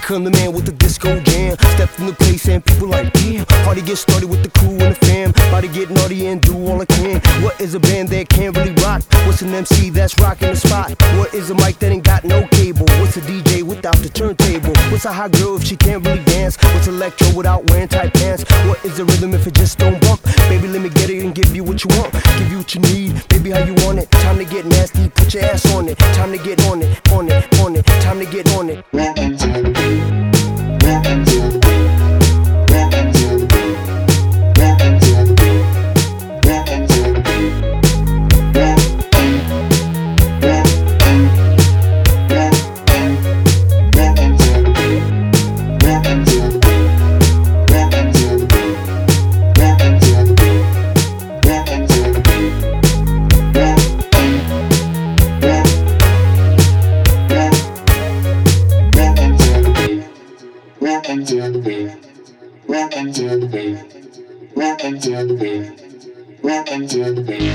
come the man with the disco jam. Stepped in the place and people like, damn. Party get started with the crew and the fam. About to get naughty and do all I can. What is a band that can't really rock? What's an MC that's rocking the spot? What is a mic that ain't got no cable? What's a DJ without the turntable? What's a hot girl if she can't really dance? What's electro without wearing tight pants? What is a rhythm if it just don't bump? Baby, let me get it and give you what you want. Give you what you need, baby, how you want it. Time to get nasty, put your ass on it. Time to get on it, on it, on it. Time to get on it. Rockin' to the beat, rockin' to the beat, rockin' to the beat, rockin' to the beat, rockin' to the beat, rockin', rockin' to the beat, rockin' to the beat, rockin' to the beat, rockin' to the beat, rockin' to the beat, rockin' to the beat, rockin' to the beat, rockin' to the beat, rockin' to the beat.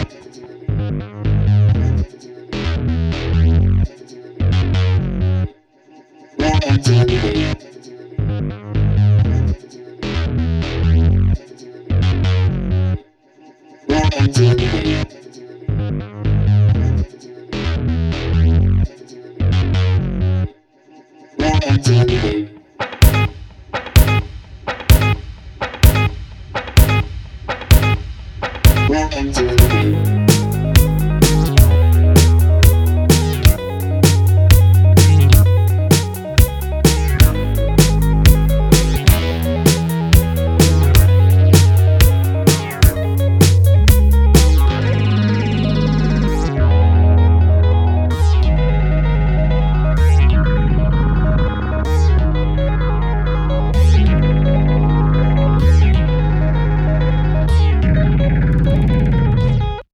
Rockin' to the beat. Rockin' to the beat. Rockin' to the beat. Rockin' to the beat.